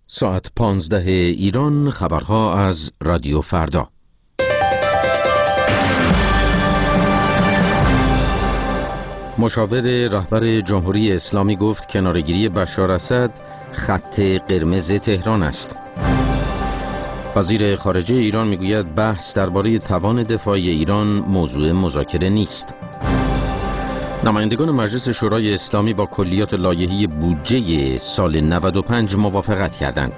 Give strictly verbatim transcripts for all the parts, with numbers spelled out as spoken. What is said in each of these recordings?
ساعت پانزده ایران، خبرها از رادیو فردا. مشاور رهبر جمهوری اسلامی گفت کناره‌گیری بشار اسد خط قرمز تهران است. وزیر خارجه ایران میگوید بحث درباره توان دفاعی ایران موضوع مذاکره نیست. نمایندگان مجلس شورای اسلامی با کلیات لایحه‌ای بودجه سال نود و پنج موافقت کردند.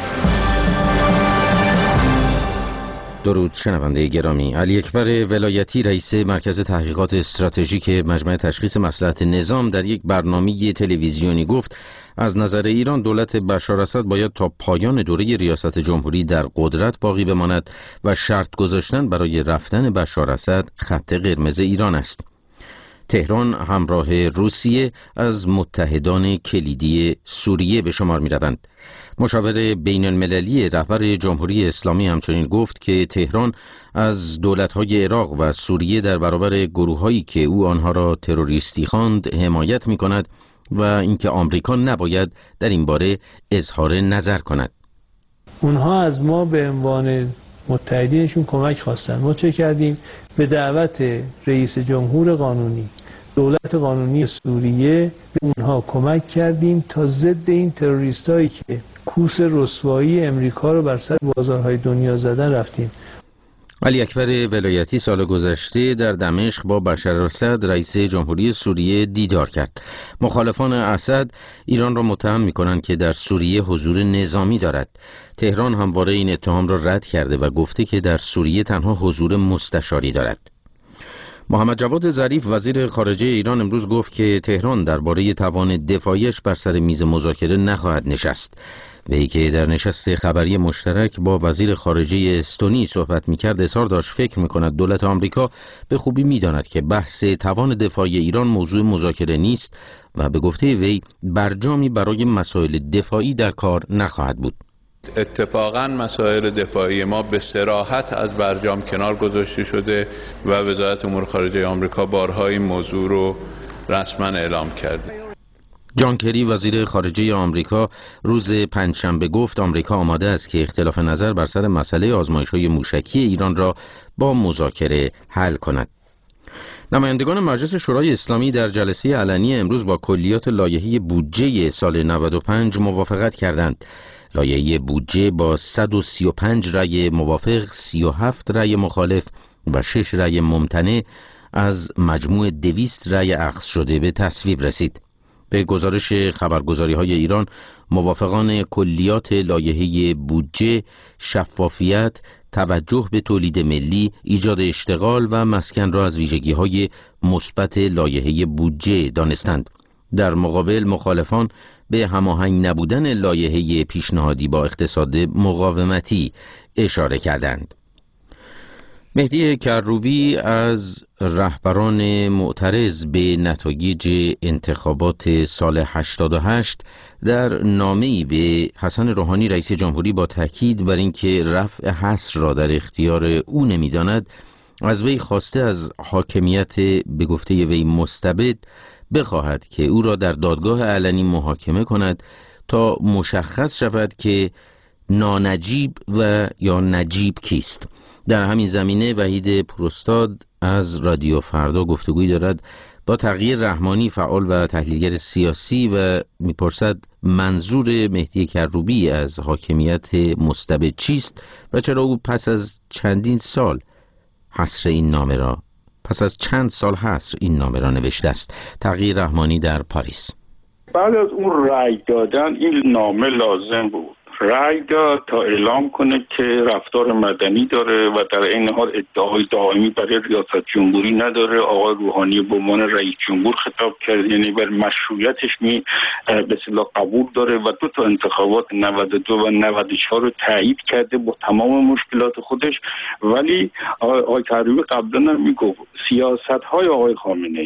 درود شنونده گرامی. علی اکبر ولایتی رئیس مرکز تحقیقات استراتژیک مجمع تشخیص مصلحت نظام در یک برنامه تلویزیونی گفت از نظر ایران دولت بشار اسد باید تا پایان دوره ریاست جمهوری در قدرت باقی بماند و شرط گذاشتن برای رفتن بشار اسد خط قرمز ایران است. تهران همراه روسیه از متحدان کلیدی سوریه به شمار می روند. مشاور بین المللی رهبر جمهوری اسلامی همچنین گفت که تهران از دولت‌های عراق و سوریه در برابر گروه‌هایی که او آنها را تروریستی خواند حمایت می‌کند و اینکه آمریکا نباید در این باره اظهار نظر کند. اونها از ما به عنوان متحدینشون کمک خواستن. ما چه کردیم؟ به دعوت رئیس جمهور قانونی دولت قانونی سوریه به اونها کمک کردیم تا ضد این تروریستایی که کوس رسوایی امریکا رو بر سر بازارهای دنیا زدن رفتیم. علی اکبر ولایتی سال گذشته در دمشق با بشار اسد رئیس جمهوری سوریه دیدار کرد. مخالفان اسد ایران را متهم می‌کنند که در سوریه حضور نظامی دارد. تهران همواره این اتهام را رد کرده و گفته که در سوریه تنها حضور مستشاری دارد. محمد جواد ظریف وزیر خارجه ایران امروز گفت که تهران درباره توان دفاعیش بر سر میز مذاکره نخواهد نشست. وی که در نشست خبری مشترک با وزیر خارجه استونی صحبت می‌کرد اظهار داشت فکر می‌کند دولت آمریکا به خوبی می‌داند که بحث توان دفاعی ایران موضوع مذاکره نیست و به گفته وی برجامی برای مسائل دفاعی در کار نخواهد بود. اتفاقاً مسائل دفاعی ما به صراحت از برجام کنار گذاشته شده و وزارت امور خارجه آمریکا بارها این موضوع رو رسما اعلام کرده. جان کری وزیر خارجه آمریکا روز پنجشنبه گفت آمریکا آماده است که اختلاف نظر بر سر مسئله آزمایش‌های موشکی ایران را با مذاکره حل کند. نمایندگان مجلس شورای اسلامی در جلسه علنی امروز با کلیات لایحه‌ای بودجه سال نود و پنج موافقت کردند. لایحه بودجه با صد و سی و پنج رأی موافق، سی و هفت رأی مخالف و شش رأی ممتنع از مجموع دویست رأی اخذ شده به تصویب رسید. به گزارش خبرگزاری‌های ایران، موافقان کلیات لایحه بودجه شفافیت، توجه به تولید ملی، ایجاد اشتغال و مسکن را از ویژگی‌های مثبت لایحه بودجه دانستند. در مقابل مخالفان به هماهنگ نبودن لایحه پیشنهادی با اقتصاد مقاومتی اشاره کردند. مهدی کروبی از رهبران معترض به نتایج انتخابات سال هشتاد و هشت در نامه‌ای به حسن روحانی رئیس جمهوری با تاکید بر اینکه رفع حصر را در اختیار او نمی‌داند از وی خواسته از حاکمیت به گفته وی مستبد بخواهد که او را در دادگاه علنی محاکمه کند تا مشخص شود که نانجیب و یا نجیب کیست. در همین زمینه وحید پروستاد از رادیو فردا گفتگویی دارد با تغییر رحمانی فعال و تحلیلگر سیاسی و میپرسد منظور مهدی کروبی از حاکمیت مستبد چیست و چرا او پس از چندین سال حصر این نامه را پس از چند سال حصر این نامه را نوشته است. تغییر رحمانی در پاریس: بعد از اون رأی دادن این نامه لازم بود رأی داد تا اعلام کنه که رفتار مدنی داره و در این حال ادعای دائمی برای ریاست جمهوری نداره. آقای روحانی به عنوان رئیس جمهور خطاب کرد، یعنی بر مشروعیتش می به اصطلاح قبول داره و دو تا انتخابات نود و دو و نود و چهار رو تایید کرده با تمام مشکلات خودش. ولی آقای کروبی قبلا هم میگفت سیاست های آقای خامنه ای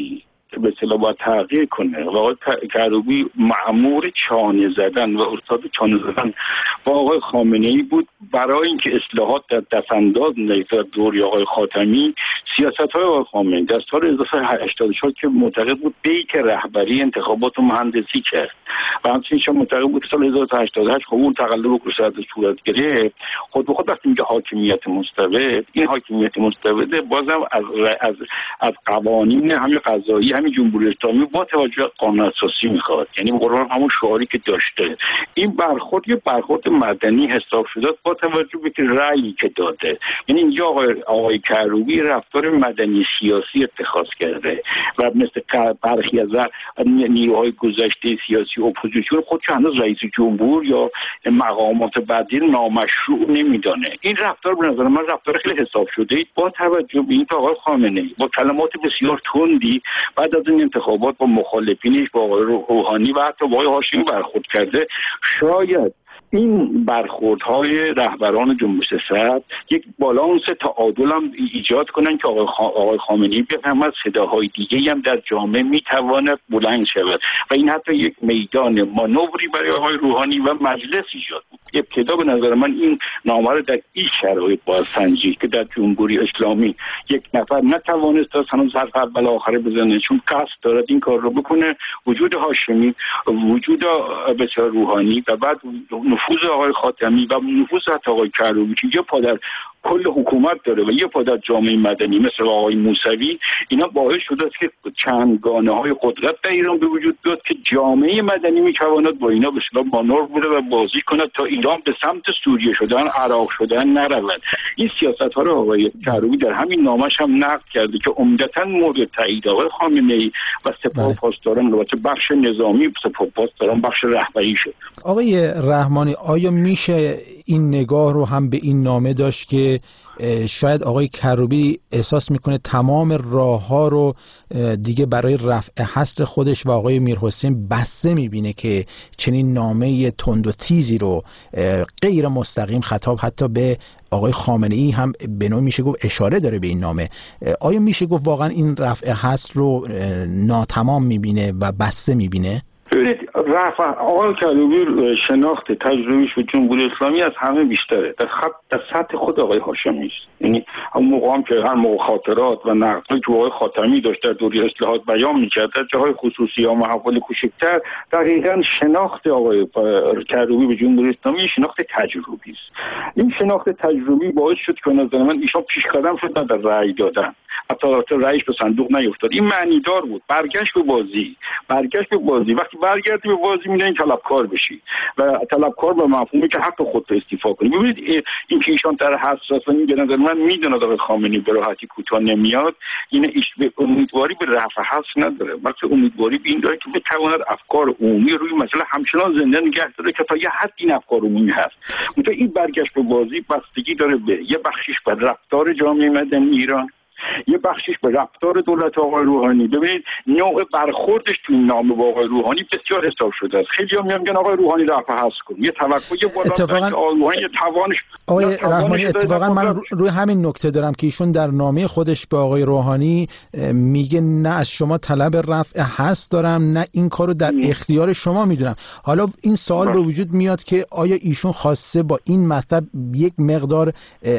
به اصطلاح باید تغییر کنه و آقای کروبی مأمور چانه زدن و استاد چانه زدن با آقای خامنه‌ای بود برای اینکه اصلاحات در دستانداز نیفتد. دوری آقای خاتمی سیاست‌های آقای خامنه‌ای در سال هزار و سیصد و هشتاد و چهار که معتقد بود بیت رهبری انتخابات و مهندسی کرد و همچنین شما معتقد بود سال هزار و سیصد و هشتاد و هشت خب اون تقلب کشورت صورت گرفت. خود به خود وقتی میگه حاکمیت مستبد، این حاکمیت مستبد بازم از از از قوانین همین قضایی همین جمهوری اسلامی با توجه به قانون اساسی میخواد، یعنی به قرآن همون شعاری که داشته. این برخورد یه برخورد مدنی حساب شده با توجه به رأیی که داده. یعنی اینجا آقای آقای کروبی رفتار مدنی سیاسی اتخاذ کرده و مثل برخی از نیروهای گذشته سیاسی اپوزیسیون خودش هنوز رئیس جمهور یا مقامات بعدی نامشروع نمیدانه. این رفتار به نظر من رفتار خیلی حساب شده با توجه به اینکه آقای خامنه‌ای با کلمات بسیار تندی بعد از این انتخابات با مخالفینش با آقای روحانی و حتی با آقای هاشمی برخورد کرده. شاید این برخوردهای رهبران جنبش سبز یک بالانس تعادل هم ایجاد کنن که آقای خامنه‌ای بفهمد صداهای دیگه هم در جامعه میتواند بلند شود و این حتی یک میدان مانوری برای آقای روحانی و مجلس ایجاد بود. ابتدا به نظر من این نامه رو در این شرایط باید سنجید که در جمهوری اسلامی یک نفر نتوانست تا هنوز حرف اول آخره بزنه چون قصد دارد این کار رو بکنه. وجود هاشمی، وجود بسیار روحانی و بعد نفوذ آقای خاتمی و نفوذ حتی آقای کروبی که یه پا در کل حکومت داره و یه پا در جامعه مدنی مثل آقای موسوی، اینا باعث شده است که چندگانه های قدرت در ایران به وجود بیاد که جامعه مدنی میتواند با اینا به اصطلاح مانور بوده و بازی کند تا ایران به سمت سوریه شدن، عراق شدن نرود. این سیاست ها رو آقای کروبی در همین نامش هم نقد کرده که عمدتاً مورد تایید آقای خامنه‌ای و سپاه پاسداران البته بخش نظامی سپاه پاسداران بخش رهبری شد. آقای رحمانی، آیا میشه این نگاه رو هم به این نامه داشت که شاید آقای کروبی احساس میکنه تمام راه‌ها رو دیگه برای رفع حصر خودش و آقای میرحسین بسته میبینه که چنین نامه تند و تیزی رو غیر مستقیم خطاب حتی به آقای خامنه‌ای هم به نوعی میشه گفت اشاره داره به این نامه؟ آیا میشه گفت واقعا این رفع حصر رو ناتمام میبینه و بسته میبینه؟ ببینید رفع آقای کروبی شناخت تجربیش به جمهوری اسلامی از همه بیشتره در خط در سطح خود آقای هاشمی است. یعنی اون موقع هم که هر موقع خاطرات و نقدی که آقای خاتمی داشت در دوره اصلاحات بیان می‌کرد در جاهای خصوصی یا محافل کوچکتر، دقیقاً شناخت آقای کروبی به جمهوری اسلامی شناخت تجربی است. این شناخت تجربی باعث شد که نظر من ایشان پیش قدم شد در رأی دادن، حتی رأیش به صندوق نیفتاد. این معنی دار بود. برگشت به بازی برگشت به بازی وقتی برگردی به بازی میدونی طلبکار بشی و طلبکار به مفهومی که حق خودت استیفا کنی. ببینید این که ایشان در حساس میگه نظر من میدونه آقای خامنه‌ای به راحتی کوتاه نمیاد. این ایش به امیدواری به رفع حصر نداره، بلکه امیدواری به این داره که بتواند افکار عمومی روی مسئله همچنان زنده نگه داره که تا یه حد این افکار عمومی هست. مثلا این برگشت به بازی بستگی داره به یه بخشش به رفتار جامعه مدنی ایران، یه بخشش به رفتار دولت آقای روحانی. ببینید نوع برخوردش تو نامه با آقای روحانی بسیار حساب شده است. خیلی‌ها میگن آقای روحانی رفع حصر کن، یه توقع یه بالا اتفاقا... که آقای روحانی توانش آقای رحمانی اتفاقا من روی همین نکته دارم که ایشون در نامه خودش به آقای روحانی میگه نه از شما طلب رفع حصر دارم، نه این کارو در اختیار شما میدونم. حالا این سوال به وجود میاد که آیا ایشون خواسته با این مطلب یک مقدار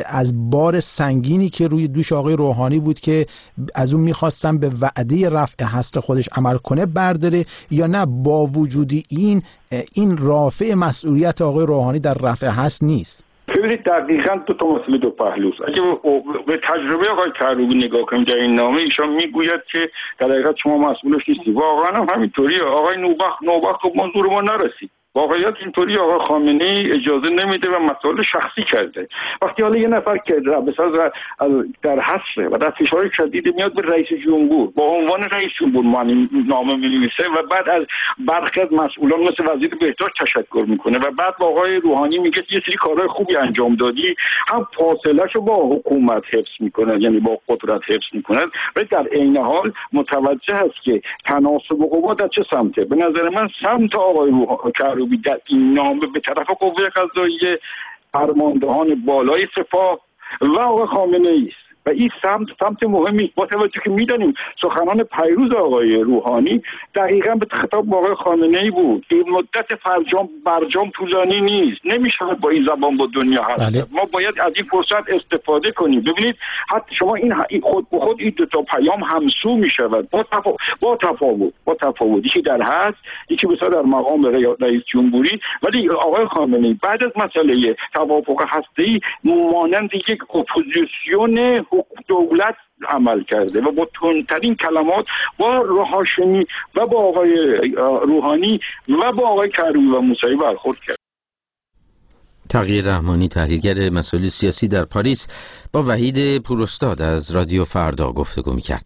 از بار سنگینی که روی دوش آقای روحانی بود که از اون میخواستم به وعده رفع حصر خودش عمل کنه برداره، یا نه با وجود این این رافع مسئولیت آقای روحانی در رفع حصر نیست؟ ببینید دقیقاً دو تا مسئله دو پهلوست. اگه به تجربه آقای کروبی نگاه کنیم در این نامه، ایشان میگوید که در حقیقت شما مسئولش نیستی. واقعا هم همینطوریه. آقای نوبخت نوبخت خب منظور ما نرسید. واقعیت اینطوری آقای خامنه‌ای اجازه نمیده و مسائل شخصی کرده. وقتی حالا یه نفر که بساز در حصر و در فشار شدید میاد به رئیس جمهور با عنوان رئیس جمهور نامه می‌نویسه و بعد از برخی از مسئولان مثل وزیر بهداشت تشکر میکنه و بعد با آقای روحانی میگه یه سری کارهای خوبی انجام دادی، هم فاصله‌شو با حکومت حفظ میکنه، یعنی با قدرت حفظ میکنه، ولی در عین حال متوجه است که تناسب قوا در چه سمته. به نظر من سمت آقای کروبی در این نامه به طرف قوه قضاییه، فرماندهان بالای سپاه و آقای خامنه‌ای است. و این سمت سمت مهمی با توجه که میدانیم سخنان پیروز آقای روحانی دقیقاً به خطاب آقای خامنه‌ای بود که مدت فرجام برجام طولانی نیست، نمیشه با این زبان با دنیا حرف زد. ما باید از این فرصت استفاده کنیم. ببینید حتی شما این خود به خود این دو تا پیام همسو میشود با تفاوت با تفاوت با تفاوت یکی در حد یکی بسیار در مقام رئیس جمهوری، ولی آقای خامنه‌ای بعد از مسئله توافق هسته‌ای مانند یک اپوزیسیون دولت عمل کرده و با تندترین کلمات با هاشمی و با آقای روحانی و با آقای کروبی و موسوی برخورد کرد. تغییر رحمانی، تحلیلگر مسائل سیاسی در پاریس، با وحید پوراستاد از رادیو فردا گفتگو می‌کرد.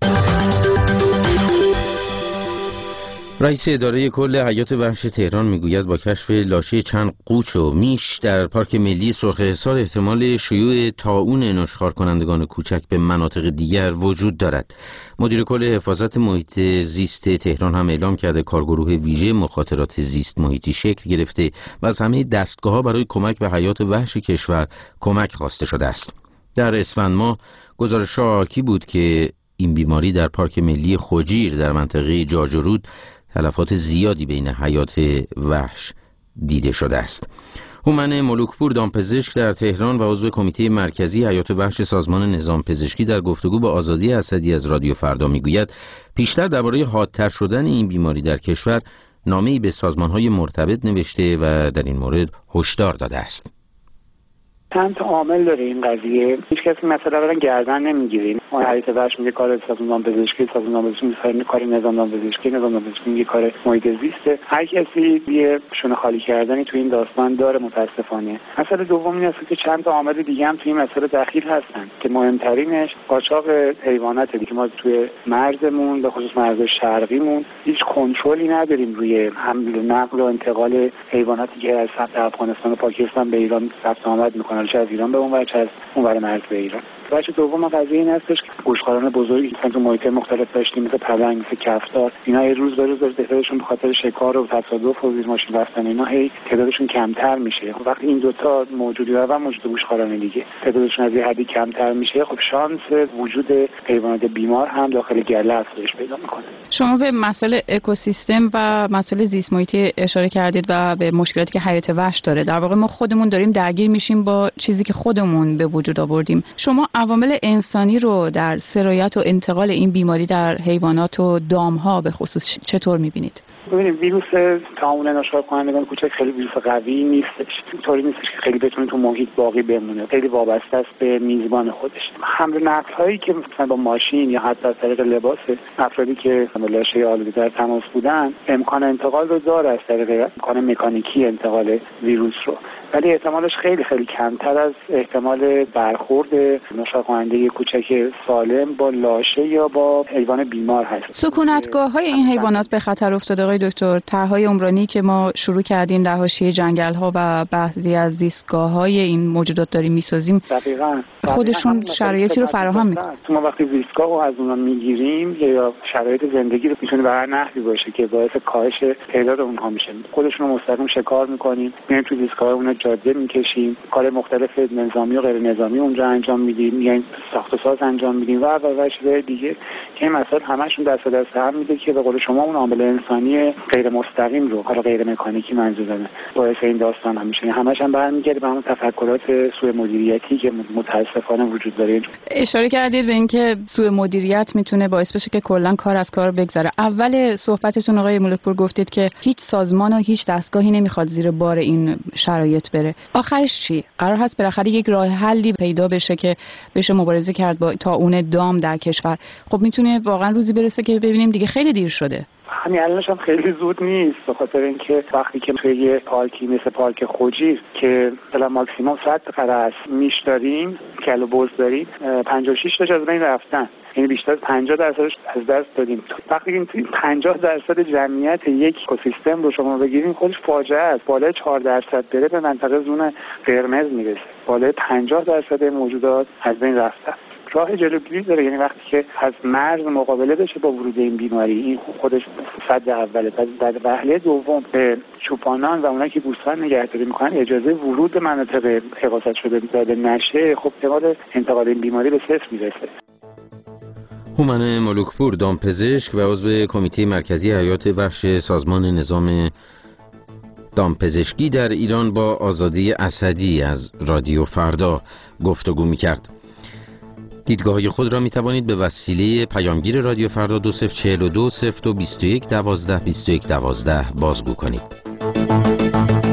رئیس اداره کل حیات وحش تهران میگوید با کشف لاشه چند قوچ و میش در پارک ملی سرخ حصار احتمال شیوع طاعون نشخوار کنندگان کوچک به مناطق دیگر وجود دارد. مدیر کل حفاظت محیط زیست تهران هم اعلام کرده کارگروه ویژه مخاطرات زیست محیطی شکل گرفته و از همه دستگاه‌ها برای کمک به حیات وحش کشور کمک خواسته شده است. در اسفند ماه گزارش‌ها حاکی بود که این بیماری در پارک ملی خوجیر در منطقه جاجرود تلفات زیادی بین حیات وحش دیده شده است. هومن ملوکپور دامپزشک در تهران و عضو کمیته مرکزی حیات وحش سازمان نظام پزشکی در گفتگو با آزادی اسدی از رادیو فردا میگوید پیشتر درباره حادتر شدن این بیماری در کشور نامه‌ای به سازمان‌های مرتبط نوشته و در این مورد هشدار داده است. چند تا عامل داره این قضیه. هیچ کسی مثلا برن گردن نمیگیریم. ما حیات وحش میگه کار سازمان پزشکی، سازمان پزشکی میگه کار نظام پزشکی، نظام پزشکی میگه کار محیط زیسته. هر کسی یه شونه خالی کردنی تو این داستان داره متاسفانه. مسئله دوم این است که چند تا عامل دیگه هم تو این مسئله دخیل هستن که مهمترینش قاچاق حیوانات دیگه. ما توی مرزمون به خصوص مرز شرقیمون هیچ کنترلی نداریم روی حمل و نقل و انتقال حیواناتی که از سمت افغانستان و پاکستان به ایران رفت آمد میکنن، چه از ایران به اون ور چه از اون ور مرز به ایران. بچه دوم قضیه این هستش که گوشخواران بزرگی که تو محیط مختلف داشتیم مثل پلنگ، مثل کفتار، اینا یه روز به روز داره تعدادشون به خاطر شکار و تصادف و زیر ماشین رفتن اینا هی تعدادشون کمتر میشه. خب وقتی این دوتا موجودی و موجود گوشخواران دیگه تعدادشون از یه حدی کمتر میشه، خب شانس وجود حیوانات بیمار هم داخل گله افزایش پیدا میکنه. شما به مسئله اکوسیستم و مسئله زیست محیطی اشاره کردید و به مشکلاتی که حیات وحش داره. در واقع ما خودمون داریم درگیر میشیم با چیزی که خودمون به وجود آوردیم. شما عوامل انسانی رو در سرایت و انتقال این بیماری در حیوانات و دامها به خصوص چطور می‌بینید؟ ببینید ویروس طاعون نشخوار کنندگان کوچک خیلی ویروس قوی نیستش. اینطوری نیستش که خیلی بتونه تو محیط باقی بمونه. خیلی وابسته است به میزبان خودش. حمل و نقل هایی که مثلا با ماشین یا حتی از طریق لباس افرادی که با لاشه آلوده در تماس بودن امکان انتقال رو داره از طریق امکان مکانیکی انتقال ویروس رو، ولی احتمالش خیلی خیلی کمتر از احتمال برخورد نشخوار کننده کوچک سالم با لاشه یا با حیوان بیمار هست. سکونتگاه‌های این حیوانات به خطر افتاده آقای دکتر. طرح‌های عمرانی که ما شروع کردیم در حاشیه جنگل‌ها و بعضی از زیستگاه‌های این موجودات داریم می‌سازیم، دقیقاً خودشون شرایطی رو فراهم می‌کنن. ما وقتی زیستگاه رو از اونها می‌گیریم یا شرایط زندگی رو می‌تونه به هر نحوی باشه که باعث کاهش تعداد اونها میشه. خودشون رو مستقیم شکار می‌کنیم، میایم تو زیستگاه اونها جاده می‌کشیم، کار مختلف نظامی و غیر نظامی اونجا انجام میدیم، میایم ساخت و ساز انجام میدیم و و و چیزای دیگه که این مسائل همشون دست به دست هم میده که به قول شما اون عامل انسانی غیر مستقیم رو، حالا غیر مکانیکی منظورمه، باعث این داستان هم میشه. همش هم برمیگرده به همون تفکرات سوء مدیریتی که متاسفانه وجود داره. اشاره کردید به اینکه سوء مدیریت میتونه باعث بشه که کلا کار از کار بگذره. اول صحبتتون آقای ملکپور گفتید که هیچ سازمان و هیچ دستگاهی نمیخواد زیر بار این شرایط بره. آخرش چی؟ قرار هست بالاخره یک راه حلی پیدا بشه که بشه مبارزه کرد با طاعون دام در کشور. خب میتونه واقعا روزی برسه که ببینیم دیگه خیلی دیر شده. همین الانش هم خیلی زود نیست، به خاطر اینکه وقتی که توی یه پارکی مثل پارک خوجیر که مثلا ماکسیموم صد قره است میش داریم، کلو بز داریم، پنجاه و شش تاش از بین رفتن، یعنی بیشتر از پنجاه درصدش از دست دادیم. وقتی این پنجاه درصد جمعیت یک اکوسیستم رو شما بگیرین خودش فاجعه است. بالای چهار درصد بره به منطقه زون قرمز میرسه. بالای پنجاه درصد موجودات از بین رفتن. راه جلوگیری داره. یعنی وقتی که از مرز مقابله بشه با ورود این بیماری، این خودش صد اوله. بعد وهله دوم به چوپانان و اونایی که بوستان نگهداری میکنن اجازه ورود به مناطق حفاظت شده داده نشه، خب احتمال انتقال این بیماری به صفر میرسه. هومن ملوکپور، دامپزشک و عضو کمیته مرکزی حیات وحش سازمان نظام دامپزشکی در ایران، با آزاده اسدی از رادیو فردا گفتگو میکرد. دیدگاه‌های خود را می توانید به وسیله پیامگیر رادیو فردا دو صفر چهل و دو صفر دو بیست و یک دوازده بیست و یک دوازده بازگو کنید.